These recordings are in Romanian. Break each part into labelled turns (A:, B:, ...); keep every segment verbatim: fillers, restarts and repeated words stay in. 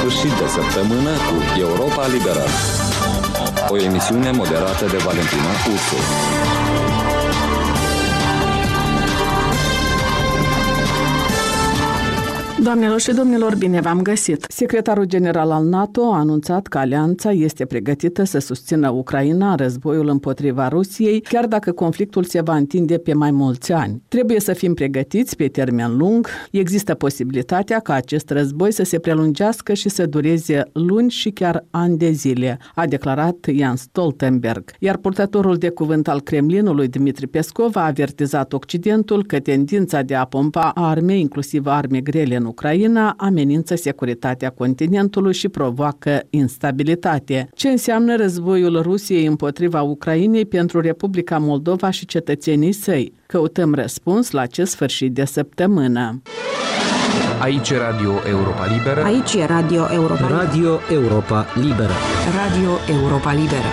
A: sfârșit de săptămână cu Europa Liberă. O emisiune moderată de Valentina Ursu.
B: Doamnelor și domnilor, bine v-am găsit! Secretarul general al NATO a anunțat că alianța este pregătită să susțină Ucraina în războiul împotriva Rusiei, chiar dacă conflictul se va întinde pe mai mulți ani. Trebuie să fim pregătiți pe termen lung. Există posibilitatea ca acest război să se prelungească și să dureze luni și chiar ani de zile, a declarat Jens Stoltenberg. Iar purtătorul de cuvânt al Kremlinului, Dmitri Peskov, a avertizat Occidentul că tendința de a pompa arme, inclusiv arme grele în Ucraina, amenință securitatea continentului și provoacă instabilitate. Ce înseamnă războiul Rusiei împotriva Ucrainei pentru Republica Moldova și cetățenii săi? Căutăm răspuns la acest sfârșit de săptămână.
C: Aici e Radio Europa Liberă.
D: Aici e Radio Europa Liberă.
E: Radio Europa Liberă.
D: Radio Europa Liberă.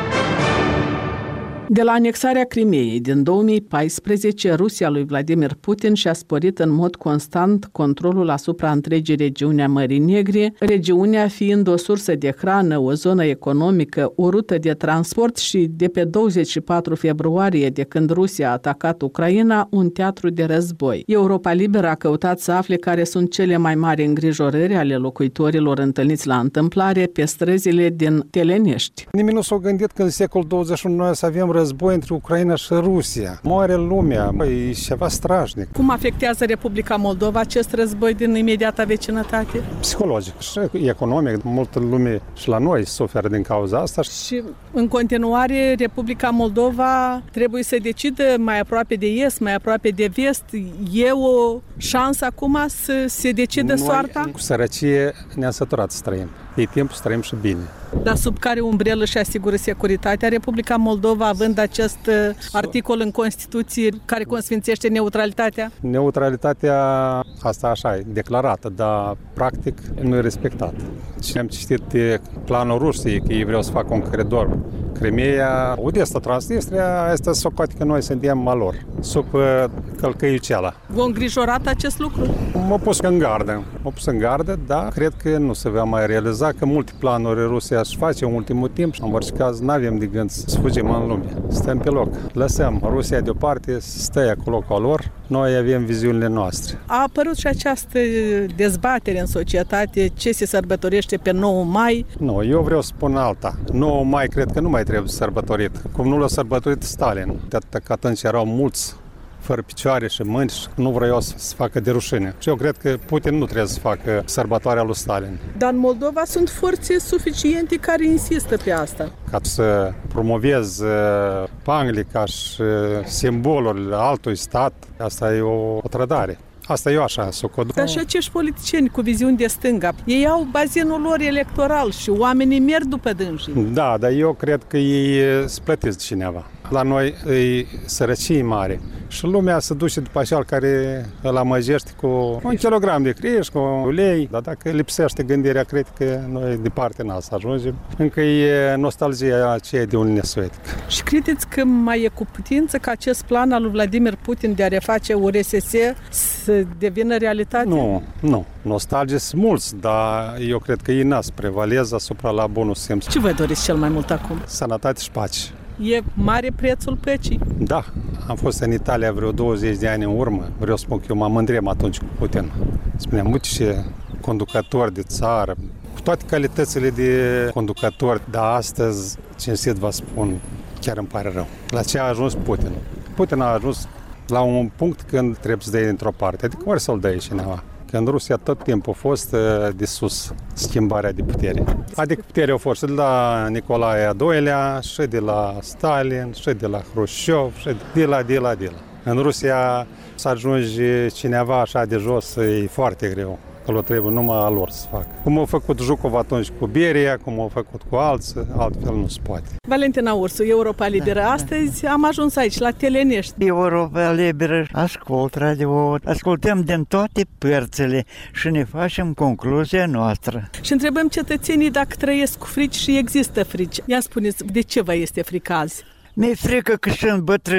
B: De la anexarea Crimeei din două mii paisprezece, Rusia lui Vladimir Putin și-a sporit în mod constant controlul asupra întregii regiuni a Mării Negre, regiunea fiind o sursă de hrană, o zonă economică, o rută de transport și de pe douăzeci și patru februarie, de când Rusia a atacat Ucraina, un teatru de război. Europa Liberă a căutat să afle care sunt cele mai mari îngrijorări ale locuitorilor întâlniți la întâmplare pe străzile din Telenești.
F: Nimeni nu s-a gândit că în secolul douăzeci și unu noi să avem război între Ucraina și Rusia. Moare lumea, băi, e ceva strașnic.
B: Cum afectează Republica Moldova acest război din imediata vecinătate?
F: Psihologic și economic. Multă lume și la noi suferă din cauza asta.
B: Și în continuare Republica Moldova trebuie să decidă mai aproape de est, mai aproape de vest. E o șansă acum să se decidă noi, soarta?
F: Cu sărăcie ne-am săturat să trăim. E timpul să trăim și bine.
B: Dar sub care umbrelă și asigură securitatea Republica Moldova, având acest articol în Constituție care consfințește neutralitatea?
F: Neutralitatea, asta așa e declarată, dar practic nu e respectată. Și am citit planul Rusiei, că ei vreau să facă un coridor Crimeea, Odessa, Transnistria, asta socoate că noi suntem a lor, sub călcăiuceala.
B: V-a îngrijorat acest lucru?
F: M-a pus în gardă, m-a pus în gardă, dar cred că nu se va mai realiza, că multe planuri Rusia își face în ultimul timp și în orice caz nu avem de gând să fugim în lume. Stăm pe loc. Lăsăm Rusia deoparte, stă acolo ca lor, noi avem viziunile noastre.
B: A apărut și această dezbatere în societate, ce se sărbătorește pe nouă mai.
F: Nu, eu vreau să spun alta. nouă mai cred că nu mai trebuie sărbătorit. Cum nu l-a sărbătorit Stalin. De atât că atunci erau mulți fără picioare și mâini și nu vreau să se facă de rușine. Și eu cred că Putin nu trebuie să facă sărbătoarea lui Stalin.
B: Dar în Moldova sunt forțe suficiente care insistă pe asta.
F: Ca să promovezi pangle ca și simbolul altui stat, asta e o, o trădare. Asta eu așa socod.
B: Dar și acești politicieni cu viziuni de stânga, ei au bazinul lor electoral și oamenii merg după dânsii.
F: Da, dar eu cred că ei se plătesc de cineva. La noi e sărăcie mare și lumea se duce după așa care îl amăjește cu un kilogram de criș, cu ulei, dar dacă lipsește gândirea, cred că noi departe n-a să ajungem. Încă e nostalgia aceea de Uniunea Sovietică.
B: Și credeți că mai e cu putință ca acest plan al lui Vladimir Putin de a reface U R S S să devină realitate?
F: Nu, nu. Nostalgie sunt mulți, dar eu cred că ei n-a să prevaleze asupra la bunul simț.
B: Ce vă doriți cel mai mult acum?
F: Sănătate și pace.
B: E mare prețul păcii?
F: Da, am fost în Italia vreo douăzeci de ani în urmă. Vreau să spun că eu mă mândream atunci cu Putin. Spuneam, uite ce conducători de țară, cu toate calitățile de conducători, dar astăzi, cinstit vă spun, chiar îmi pare rău. La ce a ajuns Putin? Putin a ajuns la un punct când trebuie să dai dintr-o parte, adică ori să-l dai cineva. Când Rusia tot timpul a fost de sus schimbarea de putere. Adică puterea a fost și de la Nicolae a doilea, și de la Stalin, și de la Hrușciov, și de la, de la, de la. În Rusia să ajungi cineva așa de jos e foarte greu. Acolo trebuie numai a lor să facă. Cum au făcut Jucov atunci cu Beria, cum au făcut cu alții, altfel nu se poate.
B: Valentina Ursu, Europa Liberă. Da, astăzi da. Am ajuns aici, la Telenești.
G: Europa Liberă, ascult radio, ascultăm din toate părțile și ne facem concluzia noastră.
B: Și întrebăm cetățenii dacă trăiesc cu frici și există frici. Ia spuneți, de ce vă este frică azi?
G: Mi-e frică că sunt bătrân.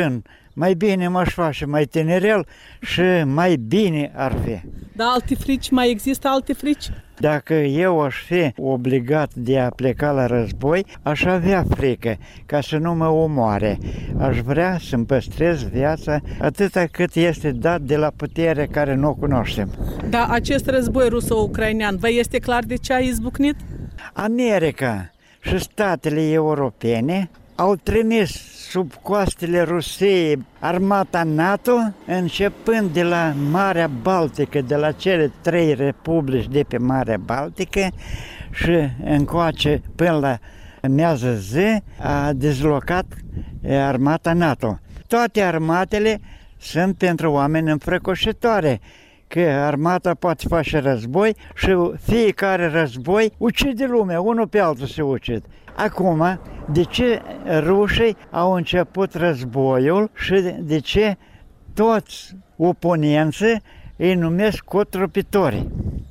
G: mai bine m-aș face mai tinerel și mai bine ar fi.
B: Dar alte frici, mai există alte frici?
G: Dacă eu aș fi obligat de a pleca la război, aș avea frică ca să nu mă omoare. Aș vrea să-mi păstrez viața atâta cât este dat de la putere care nu o cunoaștem.
B: Dar acest război ruso-ucrainean, vă este clar de ce a izbucnit?
G: America și statele europene au trimis sub coastele Rusiei armata NATO, începând de la Marea Baltică, de la cele trei republici de pe Marea Baltică și încoace până la miază zi a dezlocat armata NATO. Toate armatele sunt pentru oameni înfricoșătoare, că armata poate face război și fiecare război ucide lumea, unul pe altul se ucid. Acum, de ce rușii au început războiul și de ce toți oponenții îi numesc cotropitori?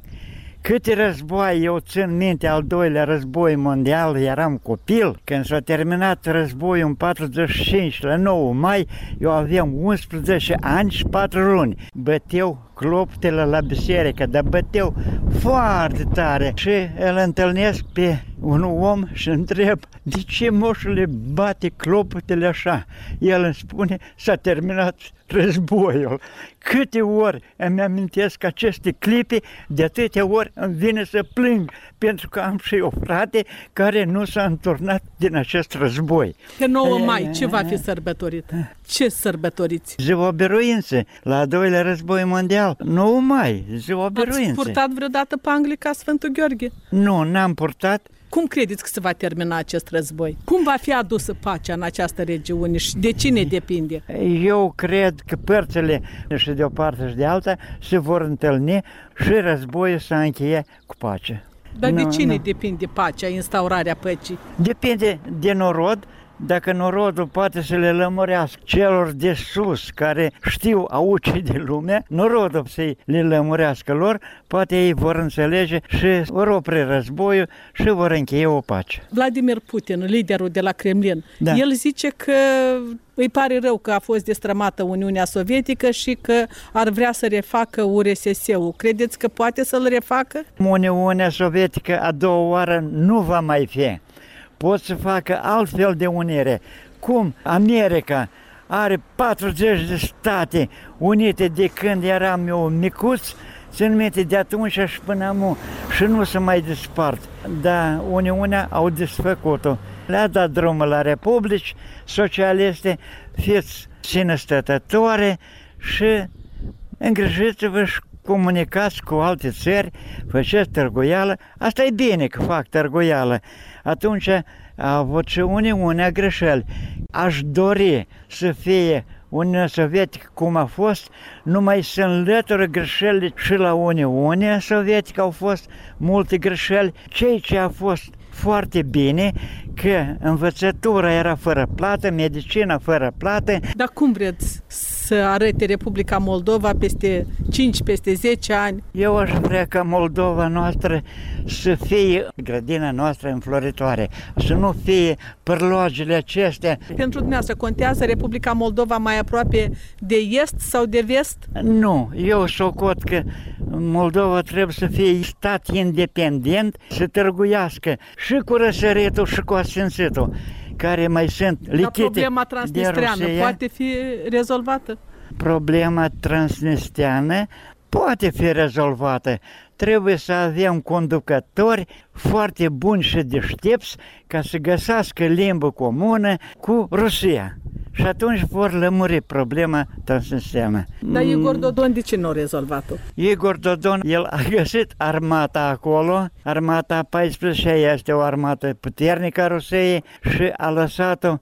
G: Câte război eu țin minte, al doilea război mondial, eram copil, când s-a terminat războiul în patruzeci și cinci, la nouă mai, eu aveam unsprezece ani și patru luni. Băteau clopotele la biserică, dar băteau foarte tare și îl întâlnesc pe un om și întreb, de ce moșule bate clopotele așa? El îmi spune, s-a terminat războiul. Câte ori îmi amintesc aceste clipe, de atâtea ori îmi vine să plâng, pentru că am și eu frate care nu s-a înturnat din acest război.
B: Pe nouă mai, ce va fi sărbătorit? Ce sărbătoriți?
G: Ziua Biruinței, la al doilea război mondial, nouă mai, ziua Biruinței.
B: Ați purtat vreodată pangle ca Sfântul Gheorghe?
G: Nu, n-am purtat.
B: Cum credeți că se va termina acest război? Cum va fi adusă pacea în această regiune și de cine depinde?
G: Eu cred că părțile și de o parte și de alta se vor întâlni și războiul să încheie cu pace.
B: Dar
G: nu,
B: de cine
G: nu.
B: depinde pacea, instaurarea păcii?
G: Depinde de norod. Dacă norodul poate să le lămurească celor de sus care știu a ucide lumea, norodul să le lămurească lor, poate ei vor înțelege și vor opri războiul și vor încheie o pace.
B: Vladimir Putin, liderul de la Kremlin, da. El zice că îi pare rău că a fost destrămată Uniunea Sovietică și că ar vrea să refacă U R S S-ul. Credeți că poate să-l refacă?
G: Uniunea Sovietică a doua oară nu va mai fi. Pot să facă altfel de unire. Cum America are patruzeci de state unite de când eram eu micuț, țin minte de atunci și până acum și nu se mai despart. Dar Uniunea au desfăcut-o. Le-a dat drumul la republici socialiste, fiți sinestătătoare și îngrijiți-vă și comunicați cu alte țări, faceți tărgoială. Asta e bine că fac tărgoială. Atunci a avut și Uniunea greșeli. Aș dori să fie Uniunea Sovietică cum a fost, numai să înlătură greșelile și la Uniunea Sovietică au fost multe greșeli. Ceea ce a fost foarte bine, că învățătura era fără plată, medicina fără plată.
B: Dar cum vreți să arate Republica Moldova peste cinci, peste zece ani?
G: Eu aș vrea ca Moldova noastră să fie grădina noastră înfloritoare, să nu fie părlogile acestea.
B: Pentru dumneavoastră contează Republica Moldova mai aproape de est sau de vest?
G: Nu, eu socot că Moldova trebuie să fie stat independent, să târguiască și cu răsăritul și cu asfințitul, care mai sunt lichite. Dar
B: problema transnistreană poate fi rezolvată?
G: Problema transnistreană poate fi rezolvată. Trebuie să avem conducători foarte buni și deștepți ca să găsească limbă comună cu Rusia. Și atunci vor lămuri problema transnistreană.
B: Dar Igor Dodon de ce nu a rezolvat-o?
G: Igor Dodon, el a găsit armata acolo, armata a paisprezecea este o armată puternică a Rusiei și a lăsat-o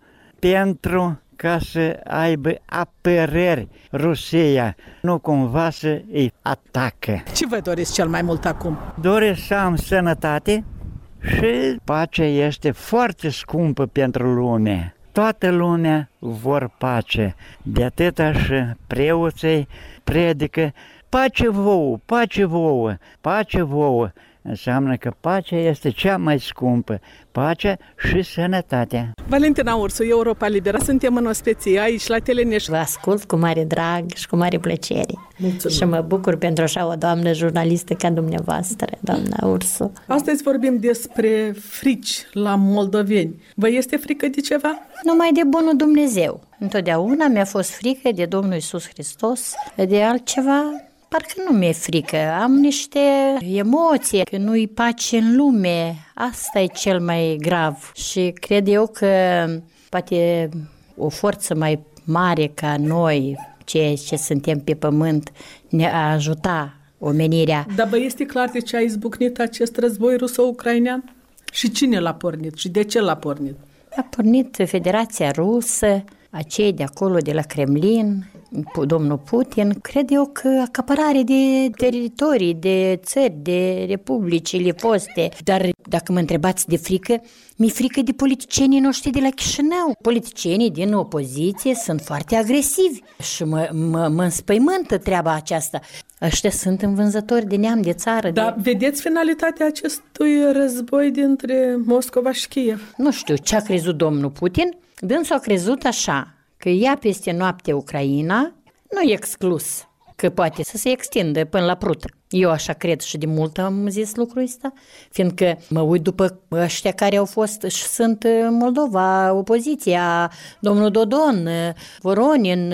G: pentru ca să aibă apărări Rusia, nu cumva să îi atacă.
B: Ce vă doriți cel mai mult acum?
G: Doresc să am sănătate și pacea este foarte scumpă pentru lume. Toată lumea vor pace, de atâta și preoții predică pace vouă, pace vouă, pace vouă. înseamnă că pacea este cea mai scumpă, pacea și sănătatea.
B: Valentina Ursu, Europa Liberă, suntem în ospeție aici la Teleneș.
H: Vă ascult cu mare drag și cu mare plăcere. Mulțumim. Și mă bucur pentru așa o doamnă jurnalistă ca dumneavoastră, doamna Ursu.
B: Astăzi vorbim despre frici la moldoveni. Vă este frică de ceva?
H: Numai de bunul Dumnezeu. Întotdeauna mi-a fost frică de Domnul Iisus Hristos, de altceva parcă nu mi-e frică. Am niște emoții, că nu-i pace în lume. Asta e cel mai grav. Și cred eu că poate o forță mai mare ca noi, cei ce suntem pe pământ, ne-a ajuta omenirea.
B: Dar vă este clar de ce a izbucnit acest război ruso-ucrainean? Și cine l-a pornit? Și de ce l-a pornit?
H: A pornit Federația Rusă, acei de acolo, de la Kremlin, domnul Putin. Cred eu că acapărare de teritorii, de țări, de republicile foste. Dar dacă mă întrebați de frică, mi-e frică de politicienii noștri de la Chișinău. Politicienii din opoziție sunt foarte agresivi și mă, mă, mă înspăimântă treaba aceasta. Ăștia sunt învânzători de neam, de țară.
B: Dar
H: de...
B: vedeți finalitatea acestui război dintre Moscova și Kiev?
H: Nu știu ce a crezut domnul Putin. Dânsul a crezut așa, că ia peste noapte Ucraina, nu e exclus că poate să se extindă până la Prut. Eu așa cred și de mult am zis lucrul ăsta, fiindcă mă uit după ăștia care au fost și sunt în Moldova, opoziția, domnul Dodon, Voronin.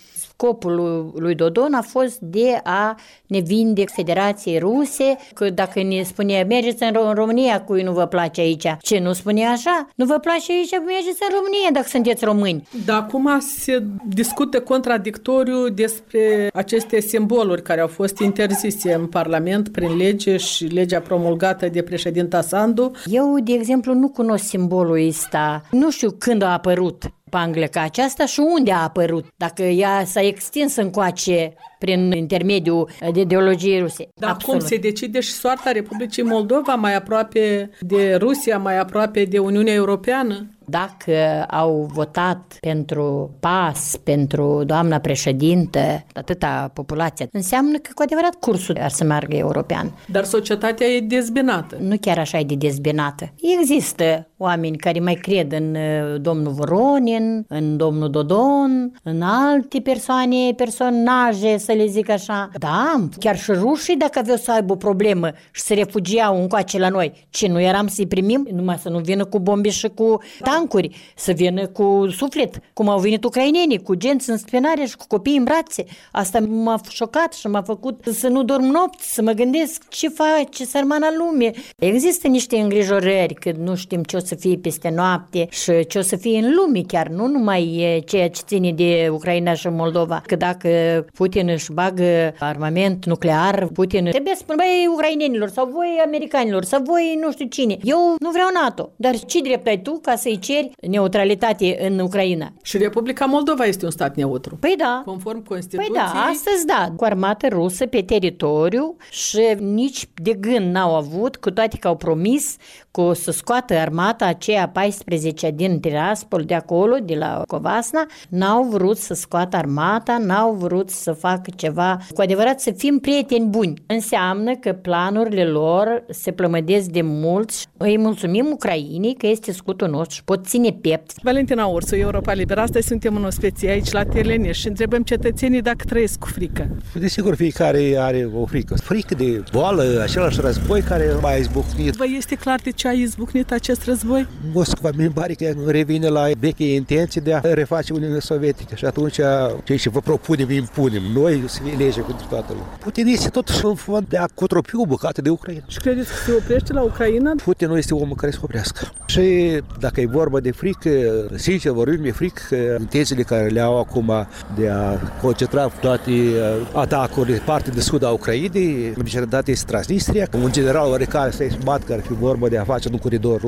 H: Scopul lui Dodon a fost de a ne vinde Federației Ruse, că dacă ne spune mergeți în România, cui nu vă place aici. Ce nu spune așa? Nu vă place aici, mergeți în România dacă sunteți români.
B: Dar acum se discută contradictoriu despre aceste simboluri care au fost interzise în Parlament prin lege și legea promulgată de președinta Sandu.
H: Eu, de exemplu, nu cunosc simbolul ăsta. Nu știu când a apărut pangleca aceasta și unde a apărut. Dacă ea s-a extins încoace prin intermediul de ideologiei ruse.
B: Dar cum se decide și soarta Republicii Moldova, mai aproape de Rusia, mai aproape de Uniunea Europeană?
H: Dacă au votat pentru pas, pentru doamna președintă, atâta populația, înseamnă că cu adevărat cursul ar să meargă european.
B: Dar societatea e dezbinată.
H: Nu chiar așa e de dezbinată. Există oameni care mai cred în domnul Voronin, în domnul Dodon, în alte persoane, personaje, să le zic așa. Da, chiar și rușii, dacă aveau să aibă o problemă și se refugiau încoace la noi, ce nu eram să-i primim? Numai să nu vină cu bombe și cu tancuri, să vină cu suflet, cum au venit ucrainenii, cu genți în spinare și cu copii în brațe. Asta m-a șocat și m-a făcut să nu dorm nopți, să mă gândesc ce face sărmana lume. Există niște îngrijorări că nu știm ce o să fie peste noapte și ce o să fie în lume chiar, nu numai ceea ce ține de Ucraina și Moldova. Că dacă Putin își bagă armament nuclear, Putin trebuie să spună, băi, ucrainenilor sau voi americanilor sau voi nu știu cine. Eu nu vreau NATO, dar ce drept ai tu ca să-i ceri neutralitate în Ucraina?
B: Și Republica Moldova este un stat neutru.
H: Păi da.
B: Conform Constituției.
H: Păi da, astăzi da, cu armată rusă pe teritoriu și nici de gând n-au avut, cu toate că au promis că să scoată armata aceea paisprezece din Tiraspol, de acolo, de la Covasna, n-au vrut să scoată armata, n-au vrut să facă ceva, cu adevărat să fim prieteni buni. Înseamnă că planurile lor se plămădesc de mulți. Îi mulțumim Ucrainei că este scutul nostru și pot ține piept.
B: Valentina Ursu, Europa Liberă, astăzi suntem în ospeție aici la Teleneș și întrebăm cetățenii dacă trăiesc cu frică.
I: Desigur, fiecare are o frică. Frică de boală, același război care mai a izbucnit.
B: Vă este clar de ce a izbucnit acest război?
I: Moscova mi pare că revine la veche intenții de a reface Uniunea Sovietică și atunci ceea ce vă propunem, impunem. Noi să fie lege pentru toată lumea. Putin este totuși în fond de a cotropi o bucată de Ucraina.
B: Și credeți că se oprește la Ucraina?
I: Putin nu este omul care se oprească. Și dacă e vorba de frică, sincer vorbim, e frică că intențiile care le au acum de a concentra toate atacurile de partea de sud a Ucrainei, în specialitate este Transnistria, un general oarecare să-i sbat că ar fi vorba de a face un coridor rus pentru a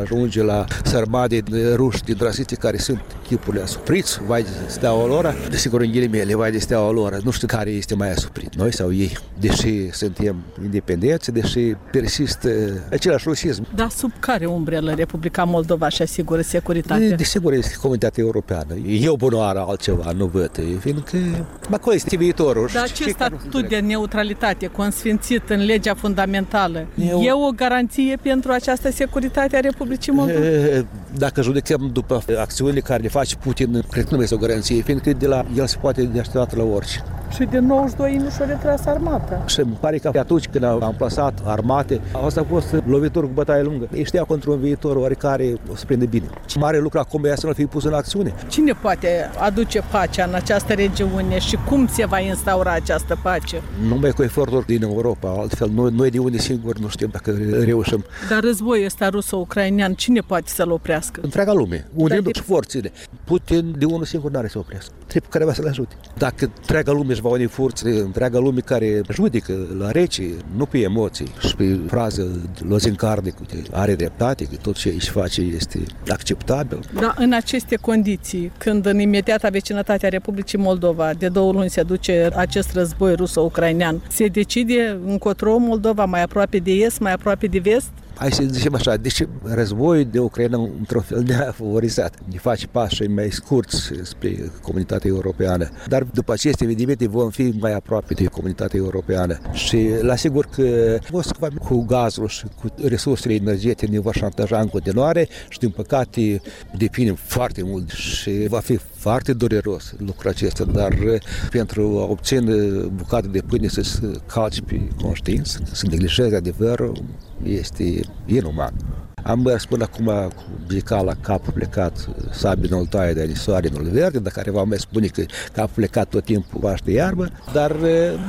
I: ajunge la sărmade ruși din rasisti care sunt chipurile asupriți, vai de steaua lor, desigur în ghilimele, vai de steaua lor, nu știu care este mai asuprit, noi sau ei, deși suntem independenți, deși persistă același rusism.
B: Dar sub care umbrelă Republica Moldova și asigură securitatea?
I: Desigur este Comunitatea Europeană. Eu bunoară altceva, nu văd, fiindcă acolo este viitorul.
B: Dar acest statut de neutralitate consfințit în legea fundamentală
I: Eu...
B: e o garanție pentru această securitate a Republicii Moldova?
I: Dacă judecăm după acțiunile care le face Putin, cred că nu este o garanție, fiindcă de la el se poate de așteptat la orice.
B: Și de nouăzeci și doi nu și-a retras armata.
I: Și îmi pare că atunci când au amplasat armate, asta a fost lovituri cu bătaie lungă. Ei știau contra un viitor oarecare o să prinde bine. Mare lucru acum e să nu fie pus în acțiune.
B: Cine poate aduce pacea în această regiune și cum se va instaura această pace?
I: Numai cu eforturi din Europa, altfel noi, noi de unde singuri nu știm dacă reușim.
B: Dar războiul ăsta ruso-ucrainean, cine poate să-l oprească?
I: Întreaga lume, unde
B: de...
I: și forțele. Putin de unul singur n-are să oprească. Trebuie careva să-l ajute. Dacă întreaga lume își va uni forțele, întreaga lume care judecă la rece, nu pe emoții și pe frază lozincarnică, are dreptate, că tot ce își face este acceptabil.
B: Dar în aceste condiții, când în imediata vecinătatea Republicii Moldova de două luni se duce acest război ruso-ucrainean, se decide încotro Moldova mai aproape de est, mai aproape de vest?
I: Hai să zicem așa, deci războiul de Ucraina într-un fel ne-a favorizat. Ne face pași mai scurți spre comunitatea europeană. Dar după aceste evenimente vom fi mai aproape de comunitatea europeană. Și la sigur că Moscova cu gazul și cu resursele energetice ne va șantaja în continuare și din păcate depindem foarte mult și va fi foarte dureros lucrul acesta, dar pentru a obține bucate de pâine să se calci pe conștiință, să neglijeze adevărul, este inuman. Am mers până acum cu bicala capul plecat, sabie nu-l taie, de soare nu-l verde, dar care v-am mai spune că capul plecat tot timpul pași de iarbă, dar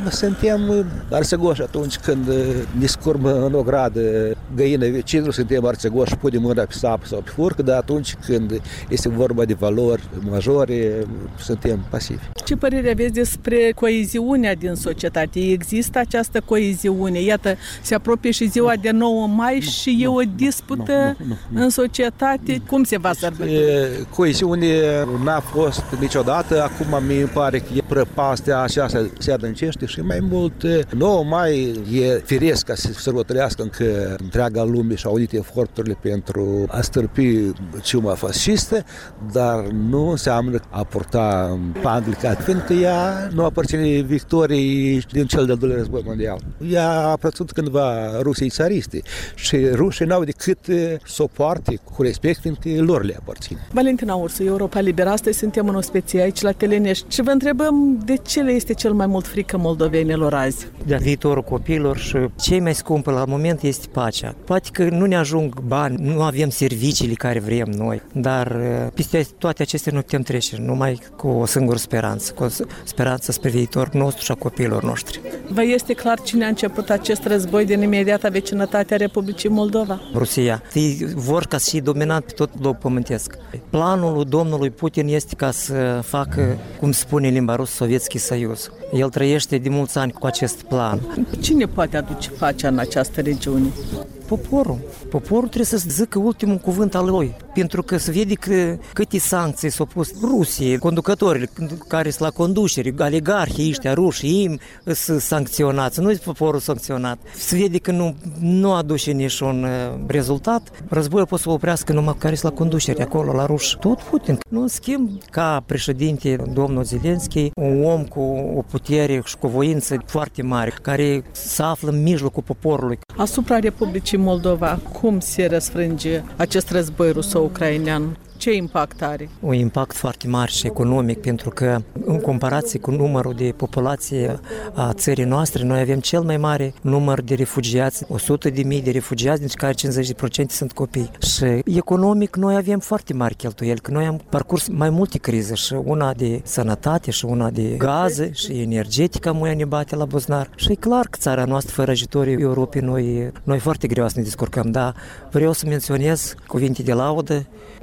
I: suntem arțăgoși atunci când ne scurmă în o gradă găină vecinul, suntem arțăgoși, punem mâna pe sapă sau pe furcă, dar atunci când este vorba de valori majore, suntem pasivi.
B: Ce părere aveți despre coeziunea din societate? Există această coeziune? Iată, se apropie și ziua de nouă mai și e o dispută Nu, nu, nu. în societate, cum se va sărbători?
I: Coeziune n-a fost niciodată, acum mi pare că e prăpastia aceasta se adâncește și mai mult nouă mai e firesc ca să sărbătorească încă întreaga lume și-a unit eforturile pentru a stârpi ciuma fascistă, dar nu înseamnă a purta panglicat, fiindcă ea nu aparține victoriei din cel de-al doilea război mondial. Ea a aparținut cândva Rusiei țariste și rușii n-au decât să o poarte cu respect, fiindcă lor le aparține.
B: Valentina Ursu, Europa Liberă, astăzi suntem în ospecie aici la Telenești și vă întrebăm de ce le este cel mai mult frică moldovenilor azi?
J: De viitorul copiilor și cei mai scumpă la moment este pacea. Poate că nu ne ajung bani, nu avem serviciile care vrem noi, dar peste toate acestea nu putem trece, numai cu o singură speranță, cu o speranță spre viitorul nostru și a copiilor noștri.
B: Vă este clar cine a început acest război din imediata vecinătate a Republicii Moldova?
J: Rusia. Ei vor ca să fie dominant pe tot globul pământesc. Planul lui domnului Putin este ca să facă, cum spune în limba rusă, Sovietski Soiuz. El trăiește de mulți ani cu acest plan.
B: Cine poate aduce pacea în această regiune?
J: Poporul. Poporul trebuie să zică ultimul cuvânt al lui. Pentru că se vede că câte sancții s-au pus Rusiei, conducătorii care sunt la conducere, oligarhii ăștia ruși, ei sunt sancționați, nu-i poporul sancționat. Se vede că nu, nu aduce niciun rezultat. Războiul poate să oprească numai care sunt la conducere, acolo, la ruși. Tot Putin. Nu, în schimb, ca președinte, domnul Zelenski, un om cu o putere și cu voință foarte mare, care se află în mijlocul poporului.
B: Asupra Republicii Moldova, cum se răsfrânge acest război ruso-ucrainean? Ce impact are?
J: Un impact foarte mare și economic, pentru că în comparație cu numărul de populație a țării noastre, noi avem cel mai mare număr de refugiați, o sută de mii de refugiați, dintre care cincizeci la sută sunt copii. Și economic noi avem foarte mari cheltuieli, că noi am parcurs mai multe crize, și una de sănătate, și una de gaze, și energetică muia ne bate la buzunar. Și e clar că țara noastră, fără ajutorul Europei, noi, noi foarte greu să ne descurcăm, dar vreau să menționez cuvinte de laudă, guvernul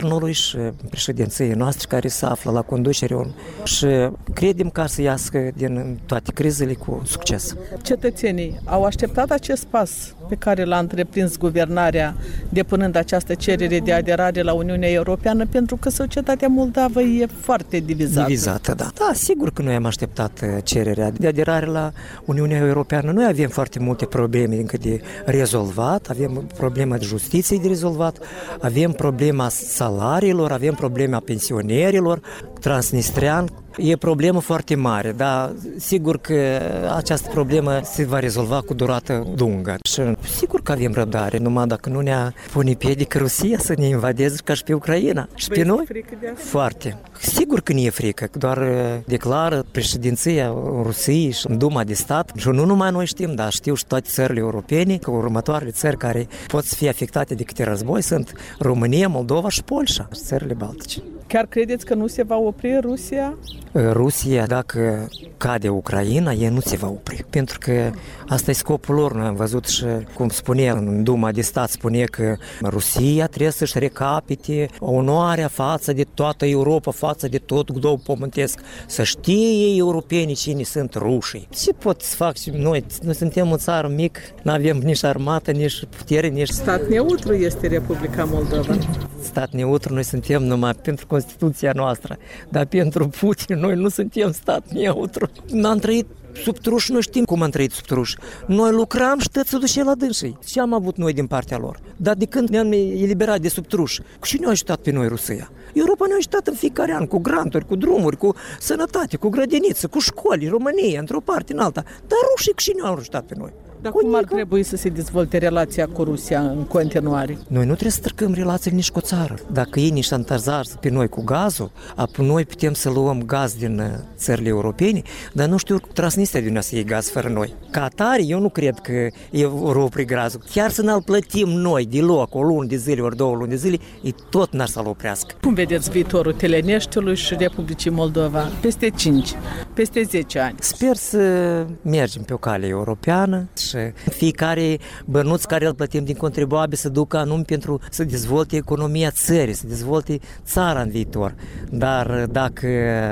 J: guvernului și președinției noastre care se află la conducere și credem ca să iasă din toate crizele cu succes.
B: Cetățenii au așteptat acest pas pe care l-a întreprins guvernarea depunând această cerere de aderare la Uniunea Europeană, pentru că societatea moldavă e foarte divizată.
J: Divizată, da. Da, sigur că noi am așteptat cererea de aderare la Uniunea Europeană. Noi avem foarte multe probleme încă de rezolvat, avem problema de justiție de rezolvat, avem problema salariilor, avem problema pensionerilor, transnistrean. E problemă foarte mare, dar sigur că această problemă se va rezolva cu durată lungă. Și sigur că avem răbdare, numai dacă nu ne pune piedică Rusia să ne invadeze ca și pe Ucraina. Și pe noi? Foarte. Sigur că ne e frică, doar declară președinția Rusiei și Duma de stat. Și nu numai noi știm, dar știu și toate țările europene, că următoarele țări care pot să fie afectate de câte război sunt România, Moldova și Polșa, și țările Baltice.
B: Chiar credeți că nu se va opri Rusia?
J: Rusia, dacă cade Ucraina, ea nu se va opri. Pentru că asta e scopul lor. Noi am văzut și, cum spunea în Duma de stat, spune că Rusia trebuie să-și recapite onoarea față de toată Europa, față de tot globul pământesc. Să știe ei europenii cine sunt rușii. Ce pot să fac și noi? Noi suntem o țară mică, nu avem nici armată, nici putere, nici...
B: Stat neutru este Republica Moldova.
J: Stat neutru noi suntem numai pentru Constituția noastră, dar pentru Putin noi nu suntem stat neutru. N-am trăit sub truși, nu știm cum am trăit sub truși. Noi lucram și tot se duce la dânsii. Ce am avut noi din partea lor? Dar de când ne-am eliberat de sub truși, și ne-a ajutat pe noi Rusia? Europa ne-a ajutat în fiecare an cu granturi, cu drumuri, cu sănătate, cu grădiniță, cu școli, România, într-o parte, în alta. Dar rușii și ne-au ajutat pe noi.
B: Dar cum ar trebui să se dezvolte relația cu Rusia în continuare?
J: Noi nu trebuie să stricăm relațiile nici cu o țară. Dacă ei ne șantajează pe noi cu gazul, apoi noi putem să luăm gaz din țările europene, dar nu știu Transnistria de unde să iei gaz fără noi. Ca atare, eu nu cred că e vor opri gazul. Chiar să ne-l plătim noi deloc, o lună de zile, ori două luni de zile, e tot n-ar să-l oprească.
B: Cum vedeți viitorul Teleneștiului și Republicii Moldova peste cinci, peste zece ani?
J: Sper să mergem pe o cale europeană și fiecare bănuț care îl plătim din contribuabil să ducă anume pentru să dezvolte economia țării, să dezvolte țara în viitor. Dar dacă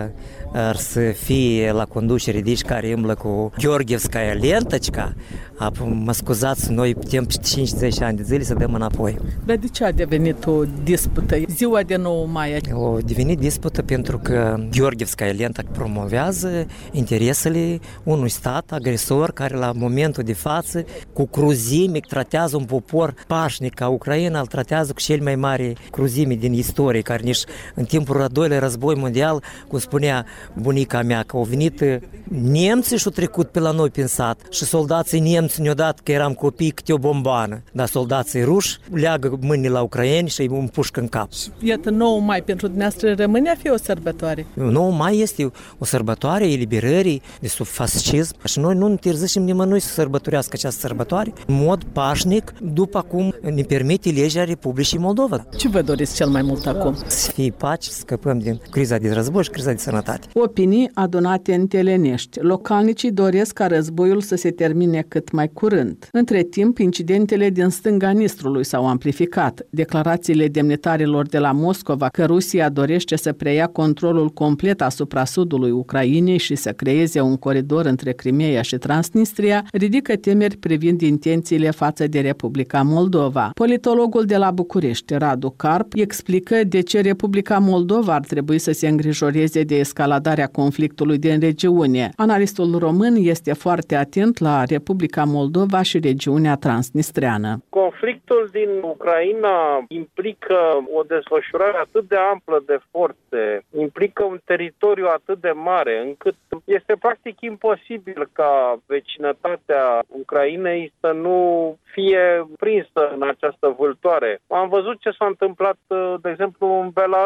J: ar să fie la conducere de aici care îmblă cu Gheorghevskaya lentăcica, mă scuzați, noi putem cinci zece ani de zile să dăm înapoi.
B: Dar de ce a devenit o dispută? Ziua de nouă mai.
J: A devenit dispută pentru că Gheorghevskaya lenta promovează interesele unui stat agresor care la momentul de față cu cruzime tratează un popor pașnic ca Ucraina, îl tratează cu cel mai mare cruzime din istorie, care nici în timpul al doilea război mondial, cum spunea bunica mea, că au venit nemții și au trecut pe la noi prin sat și soldații nemți ne-au dat că eram copii câte o bombană, dar soldații ruși leagă mâinile la ucraini și îi împușcă în cap.
B: Iată, nouă mai pentru dumneavoastră rămâne a fi o sărbătoare?
J: nouă mai este o sărbătoare a eliberării de sub fascism și noi nu întârzim nimănui să sărbătorească această sărbătoare în mod pașnic, după cum ne permite legea Republicii Moldova.
B: Ce vă doriți cel mai mult acum?
J: Să fie pace, să scăpăm din criza de război și criza de sănătate.
B: Opinii adunate în Telenești. Localnicii doresc ca războiul să se termine cât mai curând. Între timp, incidentele din stânga Nistrului s-au amplificat. Declarațiile demnitarilor de la Moscova că Rusia dorește să preia controlul complet asupra sudului Ucrainei și să creeze un coridor între Crimeea și Transnistria ridică temeri privind intențiile față de Republica Moldova. Politologul de la București, Radu Carp, explică de ce Republica Moldova ar trebui să se îngrijoreze de escaladarea conflictului din regiune. Analistul român este foarte atent la Republica Moldova și regiunea transnistreană.
K: Conflictul din Ucraina implică o desfășurare atât de amplă de forțe, implică un teritoriu atât de mare, încât este practic imposibil ca vecinătatea Ucrainei să nu fie prinsă în această vâltoare. Am văzut ce s-a întâmplat, de exemplu, în Belarus.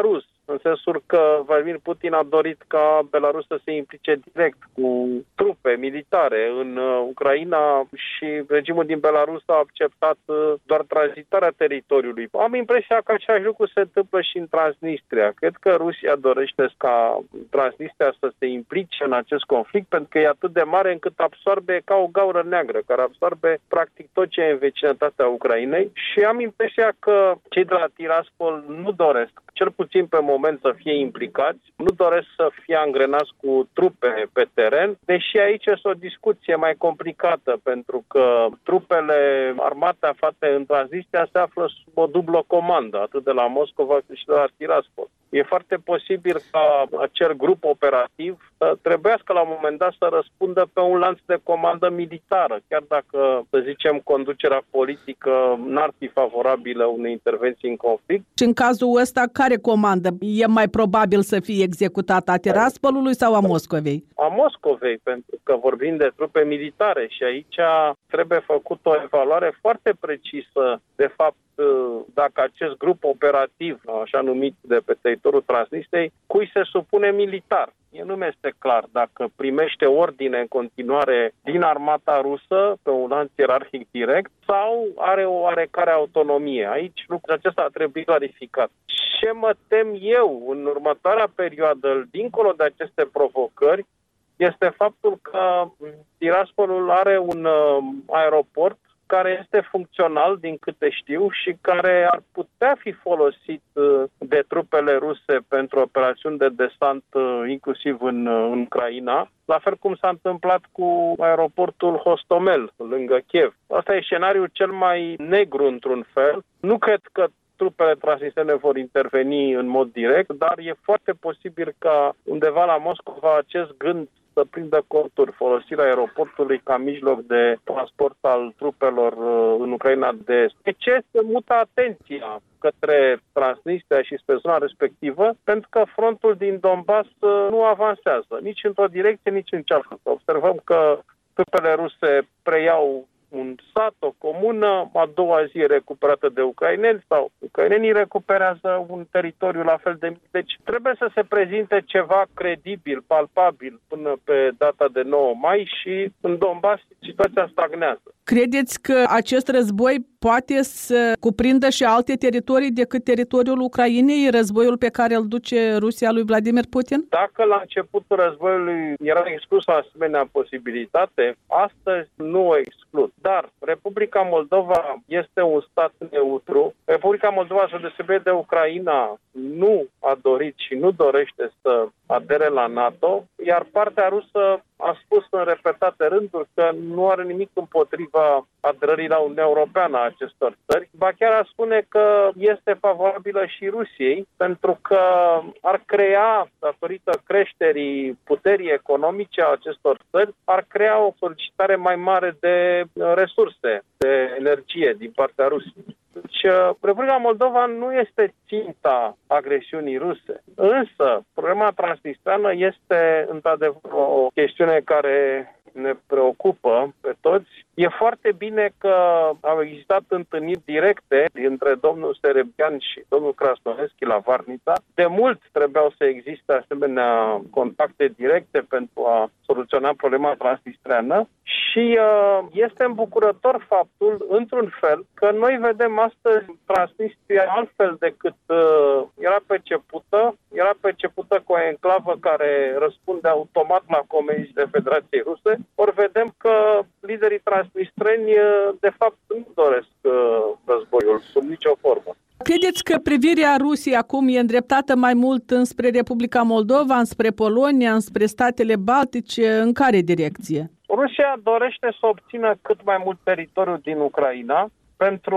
K: în sensul că Vladimir Putin a dorit ca Belarus să se implice direct cu trupe militare în Ucraina și regimul din Belarus a acceptat doar tranzitarea teritoriului. Am impresia că același lucru se întâmplă și în Transnistria. Cred că Rusia dorește ca Transnistria să se implice în acest conflict pentru că e atât de mare încât absorbe ca o gaură neagră, care absorbe practic tot ce e în vecinătatea Ucrainei și am impresia că cei de la Tiraspol nu doresc, cel puțin pe moment, să fie implicați, nu doresc să fie angrenați cu trupe pe teren, deși aici este o discuție mai complicată, pentru că trupele armate aflate în Transnistria se află sub o dublă comandă, atât de la Moscova cât și de la Tiraspol. E foarte posibil ca acel grup operativ să trebuiască la un moment dat să răspundă pe un lanț de comandă militară, chiar dacă, să zicem, conducerea politică n-ar fi favorabilă unei intervenții în conflict.
B: Și în cazul ăsta, care comandă? E mai probabil să fie executată a Tiraspolului sau a Moscovei?
K: A Moscovei, pentru că vorbim de trupe militare și aici trebuie făcut o evaluare foarte precisă, de fapt, dacă acest grup operativ, așa numit de pe teritoriul Transnistriei, cui se supune militar. E nu este clar dacă primește ordine în continuare din armata rusă pe un lanț ierarhic direct sau are o oarecare autonomie. Aici lucrul acesta trebuie clarificat. Ce mă tem eu în următoarea perioadă, dincolo de aceste provocări, este faptul că Tiraspolul are un uh, aeroport care este funcțional, din câte știu, și care ar putea fi folosit de trupele ruse pentru operațiuni de desant, inclusiv în, în Ucraina, la fel cum s-a întâmplat cu aeroportul Hostomel, lângă Kiev. Asta e scenariul cel mai negru, într-un fel. Nu cred că trupele transnistrene vor interveni în mod direct, dar e foarte posibil ca undeva la Moscova acest gând să prindă conturi, folosirea aeroportului ca mijloc de transport al trupelor în Ucraina de Est. De ce se mută atenția către Transnistria și spre zona respectivă? Pentru că frontul din Donbass nu avansează, nici într-o direcție, nici în cealaltă. Observăm că trupele ruse preiau un sat, o comună, a doua zi e recuperată de ucraineni sau ucrainenii recuperează un teritoriu la fel de mic. Deci trebuie să se prezinte ceva credibil, palpabil până pe data de nouă mai și în Donbass situația stagnează.
B: Credeți că acest război poate să cuprindă și alte teritorii decât teritoriul Ucrainei, războiul pe care îl duce Rusia lui Vladimir Putin?
K: Dacă la începutul războiului era exclusă o asemenea posibilitate, astăzi nu o exclud. Dar Republica Moldova este un stat neutru. Republica Moldova, spre deosebire de Ucraina, nu a dorit și nu dorește să adere la NATO, iar partea rusă a spus în repetate rânduri că nu are nimic împotriva aderării la Uniunea Europeană a acestor țări. Ba chiar a spune că este favorabilă și Rusiei, pentru că ar crea, datorită creșterii puterii economice a acestor țări, ar crea o solicitare mai mare de resurse, de energie din partea Rusiei. Deci, Republica Moldova nu este ținta agresiunii ruse. Însă, problema transnistreană este, într-adevăr, o chestiune care ne preocupă pe toți. E foarte bine că au existat întâlniri directe între domnul Serebian și domnul Krasnoevski la Varnița. De mult trebuiau să existe asemenea contacte directe pentru a soluționa problema transnistreană și uh, este îmbucurător faptul, într-un fel, că noi vedem astăzi Transnistria altfel decât uh, era percepută. Era percepută cu o enclavă care răspunde automat la comenzile Federației Ruse. Ori vedem că liderii transnistreni, de fapt, nu doresc uh, războiul sub nicio formă.
B: Credeți că privirea Rusiei acum e îndreptată mai mult înspre Republica Moldova, înspre Polonia, înspre statele Baltice? În care direcție?
K: Rusia dorește să obțină cât mai mult teritoriu din Ucraina pentru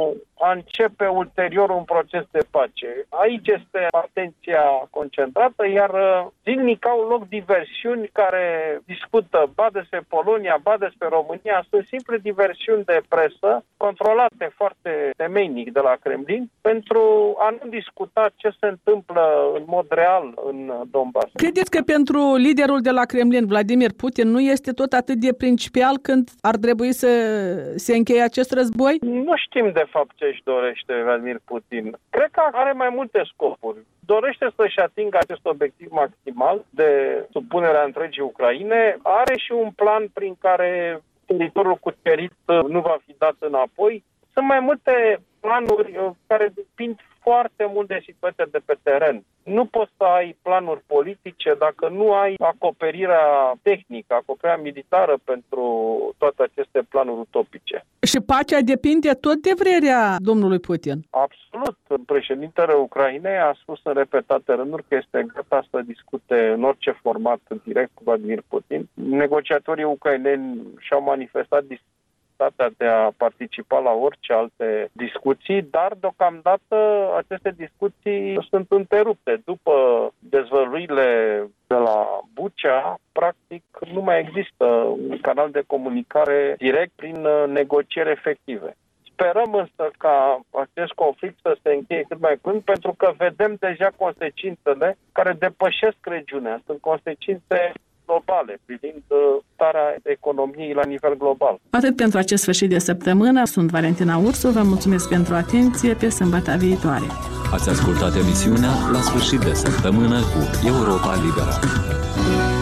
K: a începe ulterior un proces de pace. Aici este atenția concentrată, iar zilnic au loc diversiuni care discută ba despre Polonia, ba despre România. Sunt simple diversiuni de presă, controlate foarte temeinic de la Kremlin, pentru a nu discuta ce se întâmplă în mod real în Donbass.
B: Credeți că pentru liderul de la Kremlin, Vladimir Putin, nu este tot atât de principial când ar trebui să se încheie acest război?
K: Nu știm de fapt ce ce-și dorește Vladimir Putin? Cred că are mai multe scopuri. Dorește să-și atingă acest obiectiv maximal de supunerea întregii Ucraine. Are și un plan prin care teritoriul cucerit nu va fi dat înapoi. Sunt mai multe planuri care depind foarte mult de situația de pe teren. Nu poți să ai planuri politice dacă nu ai acoperirea tehnică, acoperirea militară pentru toate aceste planuri utopice.
B: Și pacea depinde tot de vrerea domnului Putin.
K: Absolut. Președintele Ucrainei a spus în repetate rânduri că este gata să discute în orice format direct cu Vladimir Putin. Negociatorii ucraineni și-au manifestat de a participa la orice alte discuții, dar deocamdată aceste discuții sunt întrerupte. După dezvăluirile de la Bucea, practic nu mai există un canal de comunicare direct prin negocieri efective. Sperăm însă ca acest conflict să se încheie cât mai curând, pentru că vedem deja consecințele care depășesc regiunea. Sunt consecințe globale, privind starea economiei la nivel global.
B: Atât pentru acest sfârșit de săptămână. Sunt Valentina Ursu, vă mulțumesc pentru atenție, pe sâmbătă viitoare.
A: Ați ascultat emisiunea La sfârșit de săptămână cu Europa Liberă.